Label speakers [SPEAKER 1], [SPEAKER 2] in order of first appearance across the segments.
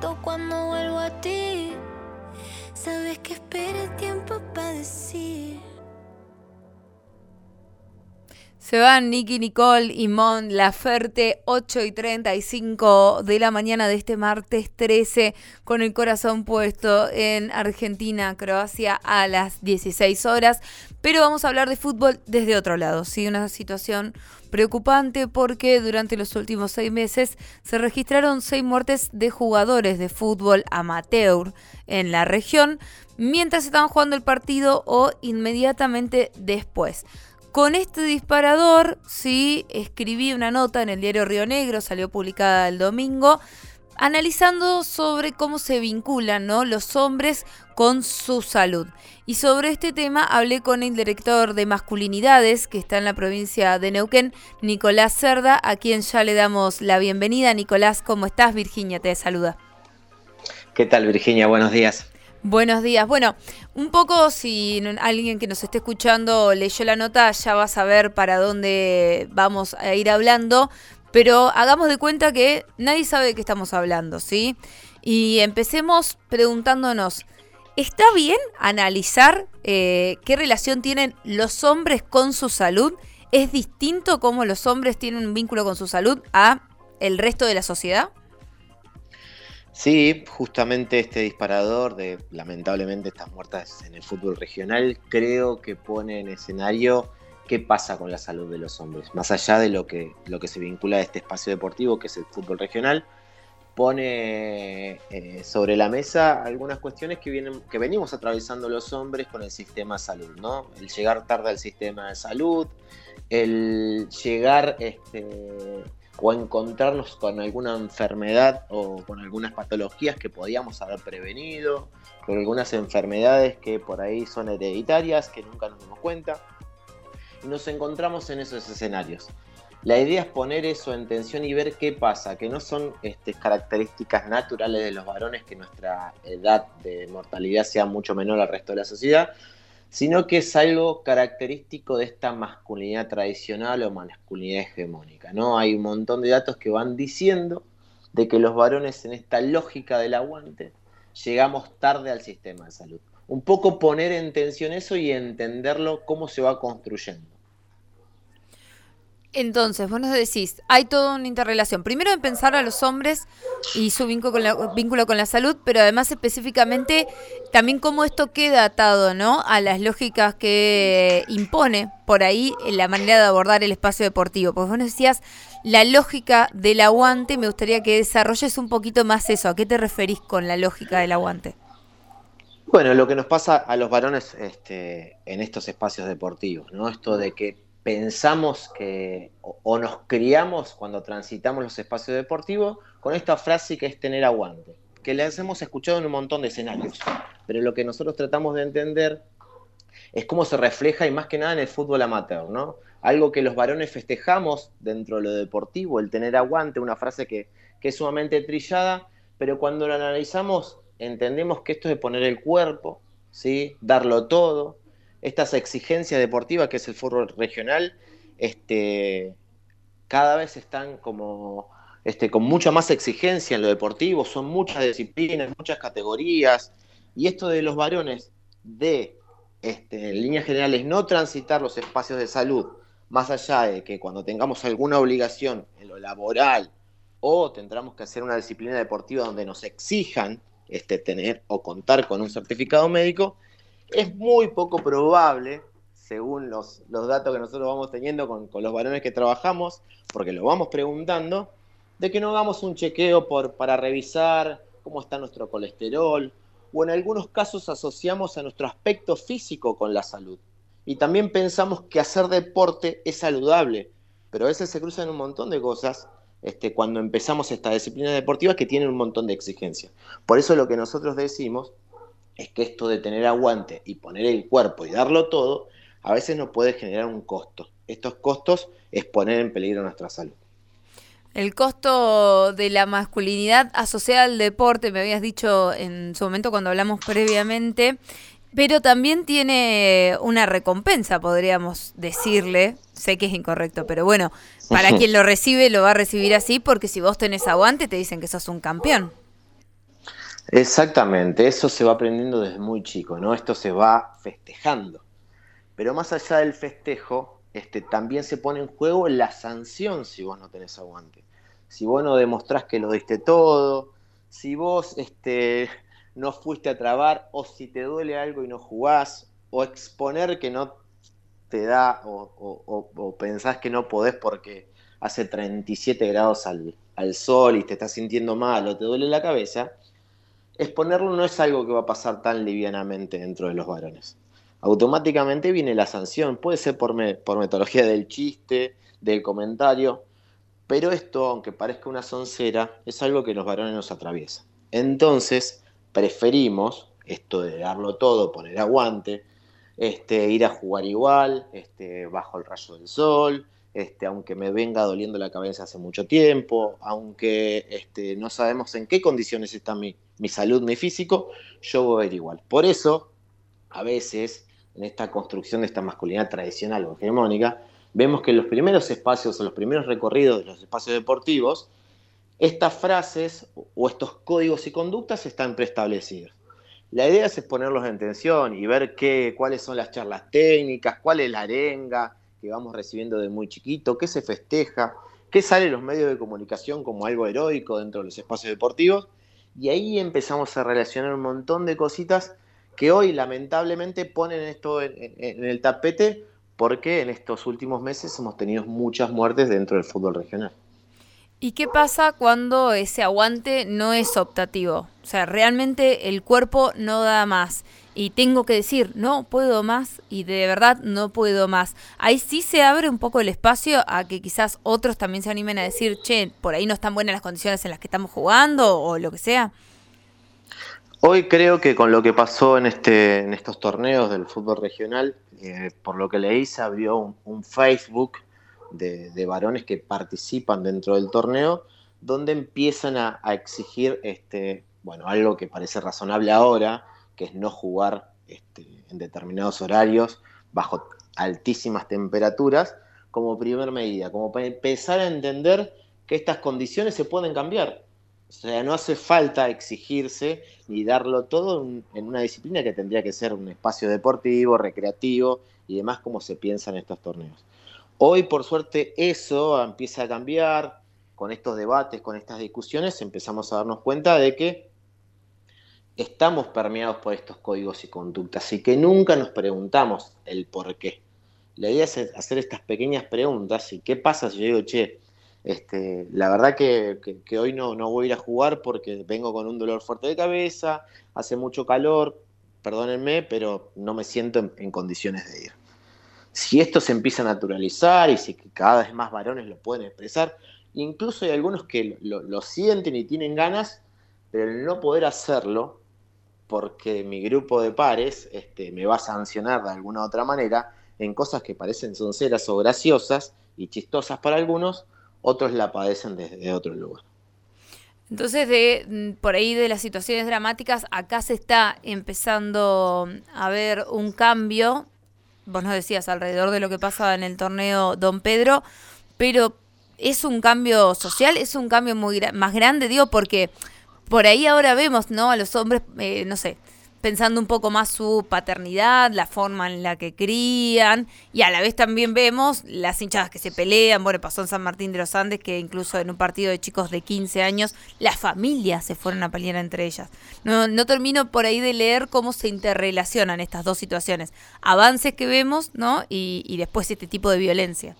[SPEAKER 1] siento cuando vuelvo a ti. Sabes que espera el tiempo para decir.
[SPEAKER 2] Se van Nicky Nicole y Mon Laferte, 8:35 de la mañana de este martes 13, con el corazón puesto en Argentina, Croacia a las 16 horas. Pero vamos a hablar de fútbol desde otro lado, ¿sí? Una situación preocupante porque durante los últimos 6 meses se registraron 6 muertes de jugadores de fútbol amateur en la región, mientras estaban jugando el partido o inmediatamente después. Con este disparador, sí, escribí una nota en el diario Río Negro, salió publicada el domingo, analizando sobre cómo se vinculan, ¿no?, los hombres con su salud. Y sobre este tema hablé con el director de masculinidades, que está en la provincia de Neuquén, Nicolás Cerda, a quien ya le damos la bienvenida. Nicolás, ¿cómo estás? Virginia te saluda.
[SPEAKER 3] ¿Qué tal, Virginia? Buenos días.
[SPEAKER 2] Buenos días. Bueno, un poco si alguien que nos esté escuchando leyó la nota ya va a saber para dónde vamos a ir hablando, pero hagamos de cuenta que nadie sabe de qué estamos hablando, ¿sí? Y empecemos preguntándonos, ¿está bien analizar qué relación tienen los hombres con su salud? ¿Es distinto cómo los hombres tienen un vínculo con su salud a el resto de la sociedad?
[SPEAKER 3] Sí, justamente este disparador de, lamentablemente, estas muertes en el fútbol regional, creo que pone en escenario qué pasa con la salud de los hombres. Más allá de lo que se vincula a este espacio deportivo, que es el fútbol regional, pone sobre la mesa algunas cuestiones que venimos atravesando los hombres con el sistema de salud, ¿no? El llegar tarde al sistema de salud, el llegar o encontrarnos con alguna enfermedad o con algunas patologías que podíamos haber prevenido, con algunas enfermedades que por ahí son hereditarias, que nunca nos dimos cuenta, y nos encontramos en esos escenarios. La idea es poner eso en tensión y ver qué pasa, que no son características naturales de los varones, que nuestra edad de mortalidad sea mucho menor al resto de la sociedad, sino que es algo característico de esta masculinidad tradicional o masculinidad hegemónica, ¿no? Hay un montón de datos que van diciendo de que los varones en esta lógica del aguante llegamos tarde al sistema de salud. Un poco poner en tensión eso y entenderlo cómo se va construyendo.
[SPEAKER 2] Entonces, vos nos decís, hay toda una interrelación. Primero en pensar a los hombres y su vínculo con la salud, pero además específicamente también cómo esto queda atado, ¿no?, a las lógicas que impone por ahí la manera de abordar el espacio deportivo. Porque vos nos decías la lógica del aguante, me gustaría que desarrolles un poquito más eso. ¿A qué te referís con la lógica del aguante?
[SPEAKER 3] Bueno, lo que nos pasa a los varones en estos espacios deportivos, ¿no? Esto de que pensamos que o nos criamos cuando transitamos los espacios deportivos con esta frase que es tener aguante, que las hemos escuchado en un montón de escenarios, pero lo que nosotros tratamos de entender es cómo se refleja y más que nada en el fútbol amateur, ¿no? Algo que los varones festejamos dentro de lo deportivo, el tener aguante, una frase que es sumamente trillada, pero cuando lo analizamos entendemos que esto es de poner el cuerpo, ¿sí?, darlo todo. Estas exigencias deportivas que es el fútbol regional, cada vez están como con mucha más exigencia en lo deportivo, son muchas disciplinas, muchas categorías, y esto de los varones en líneas generales no transitar los espacios de salud, más allá de que cuando tengamos alguna obligación en lo laboral o tendremos que hacer una disciplina deportiva donde nos exijan tener o contar con un certificado médico, es muy poco probable, según los datos que nosotros vamos teniendo con los varones que trabajamos, porque lo vamos preguntando, de que no hagamos un chequeo para revisar cómo está nuestro colesterol, o en algunos casos asociamos a nuestro aspecto físico con la salud. Y también pensamos que hacer deporte es saludable, pero a veces se cruzan un montón de cosas cuando empezamos estas disciplinas deportivas que tienen un montón de exigencias. Por eso lo que nosotros decimos es que esto de tener aguante y poner el cuerpo y darlo todo, a veces nos puede generar un costo. Estos costos es poner en peligro nuestra salud.
[SPEAKER 2] El costo de la masculinidad asociada al deporte, me habías dicho en su momento cuando hablamos previamente, pero también tiene una recompensa, podríamos decirle. Sé que es incorrecto, pero bueno, para quien lo recibe, lo va a recibir así, porque si vos tenés aguante, te dicen que sos un campeón.
[SPEAKER 3] Exactamente, eso se va aprendiendo desde muy chico, ¿no? Esto se va festejando. Pero más allá del festejo, también se pone en juego la sanción si vos no tenés aguante. Si vos no demostrás que lo diste todo, si vos no fuiste a trabar, o si te duele algo y no jugás, o exponer que no te da, o pensás que no podés porque hace 37 grados al sol y te estás sintiendo mal o te duele la cabeza, exponerlo no es algo que va a pasar tan livianamente dentro de los varones. Automáticamente viene la sanción, puede ser por metodología del chiste, del comentario, pero esto, aunque parezca una soncera, es algo que los varones nos atraviesa. Entonces, preferimos esto de darlo todo, poner aguante, ir a jugar igual, bajo el rayo del sol, aunque me venga doliendo la cabeza hace mucho tiempo, aunque no sabemos en qué condiciones está mi salud, mi físico, yo voy a ir igual. Por eso, a veces, en esta construcción de esta masculinidad tradicional o hegemónica, vemos que en los primeros espacios o los primeros recorridos de los espacios deportivos, estas frases o estos códigos y conductas están preestablecidos. La idea es ponerlos en tensión y ver cuáles son las charlas técnicas, cuál es la arenga que vamos recibiendo de muy chiquito, qué se festeja, qué sale en los medios de comunicación como algo heroico dentro de los espacios deportivos. Y ahí empezamos a relacionar un montón de cositas que hoy lamentablemente ponen esto en el tapete porque en estos últimos meses hemos tenido muchas muertes dentro del fútbol regional.
[SPEAKER 2] ¿Y qué pasa cuando ese aguante no es optativo? O sea, realmente el cuerpo no da más. Y tengo que decir, no puedo más y de verdad no puedo más. Ahí sí se abre un poco el espacio a que quizás otros también se animen a decir, che, por ahí no están buenas las condiciones en las que estamos jugando o lo que sea.
[SPEAKER 3] Hoy creo que con lo que pasó en estos torneos del fútbol regional, por lo que leí, se abrió un Facebook de varones que participan dentro del torneo, donde empiezan a exigir bueno, algo que parece razonable ahora, que es no jugar en determinados horarios bajo altísimas temperaturas, como primer medida, como para empezar a entender que estas condiciones se pueden cambiar. O sea, no hace falta exigirse ni darlo todo en una disciplina que tendría que ser un espacio deportivo, recreativo y demás como se piensa en estos torneos. Hoy, por suerte, eso empieza a cambiar. Con estos debates, con estas discusiones, empezamos a darnos cuenta de que estamos permeados por estos códigos y conductas y que nunca nos preguntamos el por qué. La idea es hacer estas pequeñas preguntas y qué pasa si yo digo, che, la verdad que hoy no voy a ir a jugar porque vengo con un dolor fuerte de cabeza, hace mucho calor, perdónenme, pero no me siento en condiciones de ir. Si esto se empieza a naturalizar y si cada vez más varones lo pueden expresar, incluso hay algunos que lo sienten y tienen ganas, pero el no poder hacerlo porque mi grupo de pares me va a sancionar de alguna u otra manera en cosas que parecen sonceras o graciosas y chistosas para algunos, otros la padecen desde otro lugar.
[SPEAKER 2] Entonces, por ahí de las situaciones dramáticas, acá se está empezando a ver un cambio. Vos nos decías alrededor de lo que pasa en el torneo Don Pedro, pero es un cambio social, es un cambio más grande, digo, porque por ahí ahora vemos, ¿no? A los hombres, no sé, pensando un poco más su paternidad, la forma en la que crían, y a la vez también vemos las hinchadas que se pelean. Bueno, pasó en San Martín de los Andes que incluso en un partido de chicos de 15 años, las familias se fueron a pelear entre ellas. No termino por ahí de leer cómo se interrelacionan estas dos situaciones. Avances que vemos, ¿no? Y después este tipo de violencia.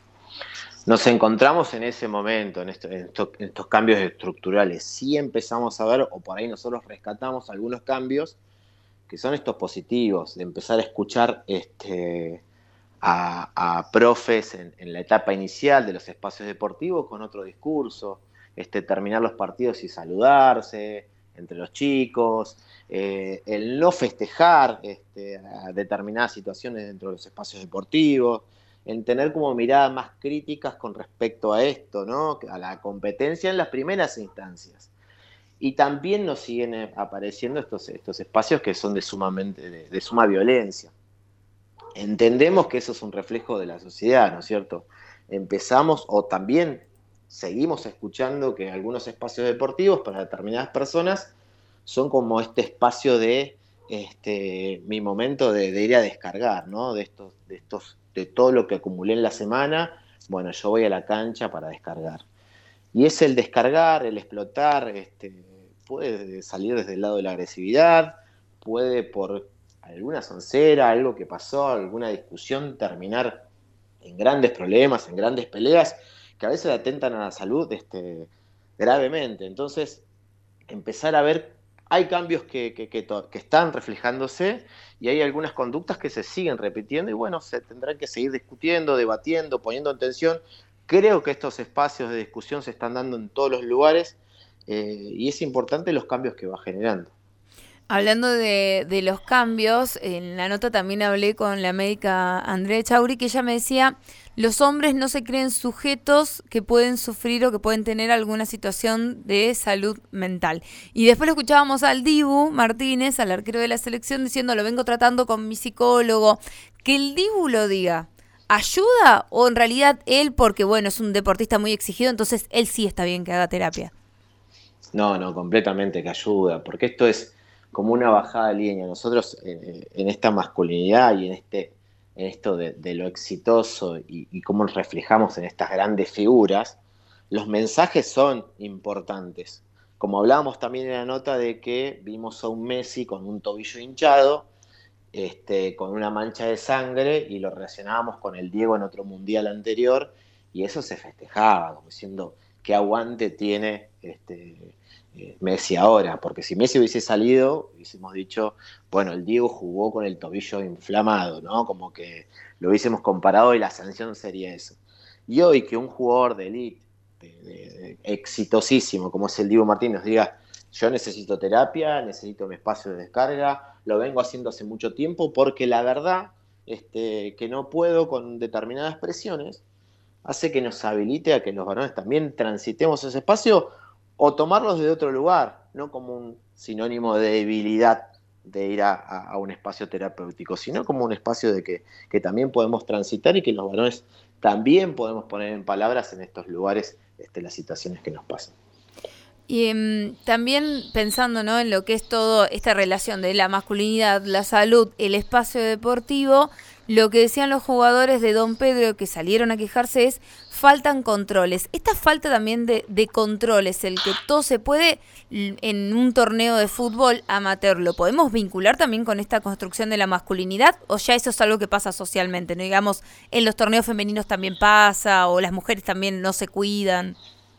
[SPEAKER 3] Nos encontramos en ese momento, en estos cambios estructurales. Sí empezamos a ver, o por ahí nosotros rescatamos algunos cambios, que son estos positivos, de empezar a escuchar a profes en la etapa inicial de los espacios deportivos con otro discurso, terminar los partidos y saludarse entre los chicos, el no festejar determinadas situaciones dentro de los espacios deportivos, en tener como miradas más críticas con respecto a esto, ¿no? A la competencia en las primeras instancias. Y también nos siguen apareciendo estos espacios que son de suma violencia. Entendemos que eso es un reflejo de la sociedad, ¿no es cierto? Empezamos, o también seguimos escuchando que algunos espacios deportivos para determinadas personas son como este espacio de mi momento de ir a descargar, ¿no? De todo lo que acumulé en la semana. Bueno, yo voy a la cancha para descargar. Y es el descargar, el explotar, puede salir desde el lado de la agresividad, puede por alguna soncera, algo que pasó, alguna discusión, terminar en grandes problemas, en grandes peleas, que a veces atentan a la salud gravemente. Entonces, empezar a ver, hay cambios que están reflejándose y hay algunas conductas que se siguen repitiendo y bueno, se tendrán que seguir discutiendo, debatiendo, poniendo en tensión. Creo que estos espacios de discusión se están dando en todos los lugares y es importante los cambios que va generando.
[SPEAKER 2] Hablando de los cambios, en la nota también hablé con la médica Andrea Chauri, que ella me decía, los hombres no se creen sujetos que pueden sufrir o que pueden tener alguna situación de salud mental. Y después lo escuchábamos al Dibu Martínez, al arquero de la selección, diciendo, lo vengo tratando con mi psicólogo. Que el Dibu lo diga, ¿ayuda? O en realidad él, porque bueno, es un deportista muy exigido, entonces él sí está bien que haga terapia.
[SPEAKER 3] No, completamente que ayuda, porque esto es como una bajada de línea. Nosotros en esta masculinidad y en esto de lo exitoso y cómo nos reflejamos en estas grandes figuras, los mensajes son importantes. Como hablábamos también en la nota de que vimos a un Messi con un tobillo hinchado, con una mancha de sangre y lo relacionábamos con el Diego en otro mundial anterior y eso se festejaba, como diciendo qué aguante tiene Messi ahora, porque si Messi hubiese salido, hubiésemos dicho, bueno, el Diego jugó con el tobillo inflamado, ¿no? Como que lo hubiésemos comparado y la sanción sería eso. Y hoy que un jugador de élite, exitosísimo, como es el Diego Martínez, diga, yo necesito terapia, necesito mi espacio de descarga, lo vengo haciendo hace mucho tiempo, porque la verdad que no puedo con determinadas presiones, hace que nos habilite a que los varones también transitemos ese espacio o tomarlos de otro lugar, no como un sinónimo de debilidad de ir a un espacio terapéutico, sino como un espacio de que también podemos transitar y que los varones también podemos poner en palabras en estos lugares las situaciones que nos pasan.
[SPEAKER 2] Y también pensando, ¿no?, en lo que es todo esta relación de la masculinidad, la salud, el espacio deportivo, lo que decían los jugadores de Don Pedro que salieron a quejarse es faltan controles. Esta falta también de controles, el que todo se puede en un torneo de fútbol amateur, ¿lo podemos vincular también con esta construcción de la masculinidad? ¿O ya eso es algo que pasa socialmente? ¿No? Digamos, en los torneos femeninos también pasa, o las mujeres también no se cuidan.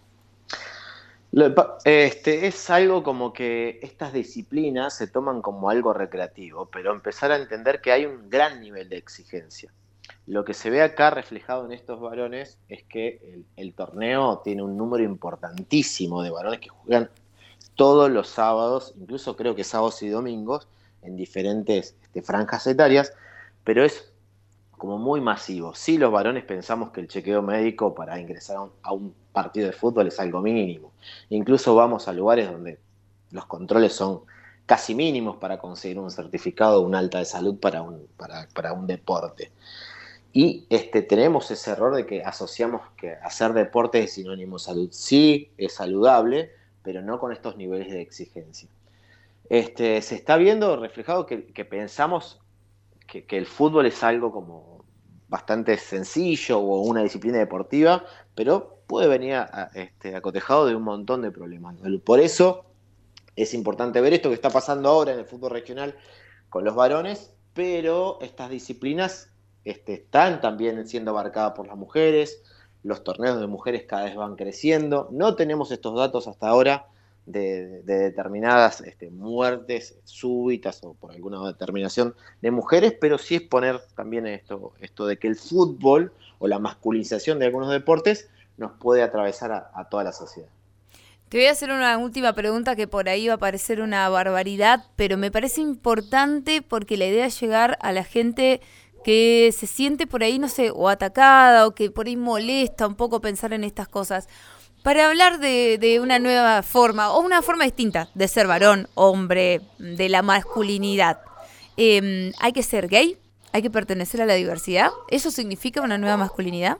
[SPEAKER 3] Es algo como que estas disciplinas se toman como algo recreativo, pero empezar a entender que hay un gran nivel de exigencia. Lo que se ve acá reflejado en estos varones es que el torneo tiene un número importantísimo de varones que juegan todos los sábados, incluso creo que sábados y domingos, en diferentes franjas etarias, pero es como muy masivo. Sí, los varones pensamos que el chequeo médico para ingresar a un partido de fútbol es algo mínimo. Incluso vamos a lugares donde los controles son casi mínimos para conseguir un certificado de un alta de salud para un deporte. Y tenemos ese error de que asociamos que hacer deporte es sinónimo de salud. Sí, es saludable, pero no con estos niveles de exigencia. Se está viendo reflejado que pensamos que el fútbol es algo como bastante sencillo o una disciplina deportiva, pero puede venir acotejado de un montón de problemas. Por eso es importante ver esto que está pasando ahora en el fútbol regional con los varones, pero estas disciplinas están también siendo abarcadas por las mujeres, los torneos de mujeres cada vez van creciendo, no tenemos estos datos hasta ahora de determinadas muertes súbitas o por alguna determinación de mujeres, pero sí es poner también esto de que el fútbol o la masculinización de algunos deportes nos puede atravesar a toda la sociedad.
[SPEAKER 2] Te voy a hacer una última pregunta que por ahí va a parecer una barbaridad, pero me parece importante porque la idea es llegar a la gente que se siente por ahí, no sé, o atacada o que por ahí molesta un poco pensar en estas cosas. Para hablar de una nueva forma o una forma distinta de ser varón, hombre, de la masculinidad, ¿hay que ser gay? ¿Hay que pertenecer a la diversidad? ¿Eso significa una nueva masculinidad?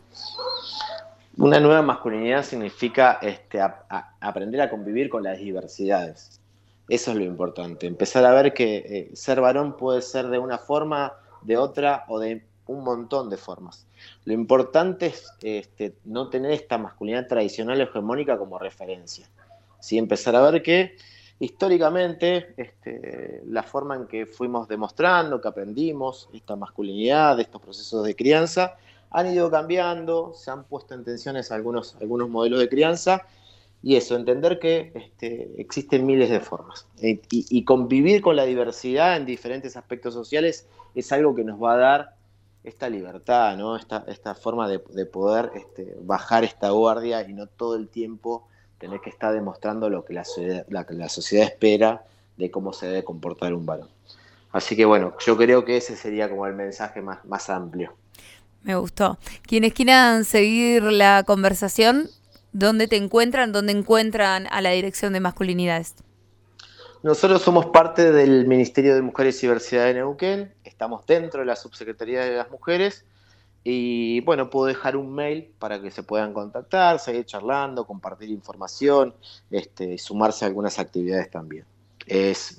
[SPEAKER 3] Una nueva masculinidad significa aprender a convivir con las diversidades. Eso es lo importante, empezar a ver que ser varón puede ser de una forma, de otra o de un montón de formas. Lo importante es no tener esta masculinidad tradicional o hegemónica como referencia. ¿Sí? Empezar a ver que históricamente la forma en que fuimos demostrando, que aprendimos esta masculinidad, estos procesos de crianza, han ido cambiando, se han puesto en tensiones algunos modelos de crianza, y eso, entender que existen miles de formas. Y convivir con la diversidad en diferentes aspectos sociales es algo que nos va a dar esta libertad, ¿no? Esta forma de poder bajar esta guardia y no todo el tiempo tener que estar demostrando lo que la sociedad espera de cómo se debe comportar un varón. Así que bueno, yo creo que ese sería como el mensaje más amplio.
[SPEAKER 2] Me gustó. Quienes quieran seguir la conversación, ¿dónde te encuentran? ¿Dónde encuentran a la Dirección de Masculinidades?
[SPEAKER 3] Nosotros somos parte del Ministerio de Mujeres y Diversidad de Neuquén, estamos dentro de la Subsecretaría de las Mujeres y bueno, puedo dejar un mail para que se puedan contactar, seguir charlando, compartir información, sumarse a algunas actividades también. Es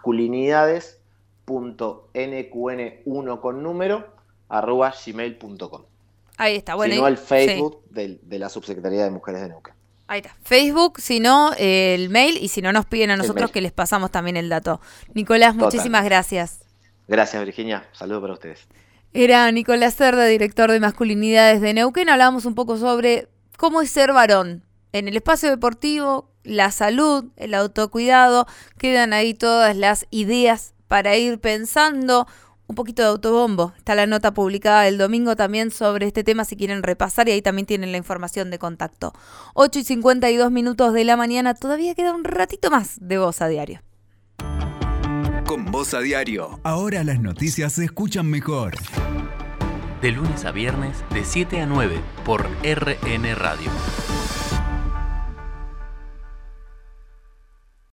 [SPEAKER 3] masculinidades.nkn1 con número @gmail.com.
[SPEAKER 2] Ahí está, bueno.
[SPEAKER 3] Si no, el Facebook de la Subsecretaría de Mujeres de Neuquén.
[SPEAKER 2] Ahí está, Facebook, si no, el mail, y si no nos piden a nosotros que les pasamos también el dato. Nicolás, muchísimas gracias.
[SPEAKER 3] Gracias, Virginia. Saludos para ustedes.
[SPEAKER 2] Era Nicolás Cerda, director de Masculinidades de Neuquén. Hablábamos un poco sobre cómo es ser varón en el espacio deportivo, la salud, el autocuidado. Quedan ahí todas las ideas para ir pensando. Un poquito de autobombo. Está la nota publicada el domingo también sobre este tema si quieren repasar, y ahí también tienen la información de contacto. 8:52 de la mañana. Todavía queda un ratito más de Voz a Diario.
[SPEAKER 4] Con Voz a Diario. Ahora las noticias se escuchan mejor.
[SPEAKER 5] De lunes a viernes, de 7 a 9, por RN Radio.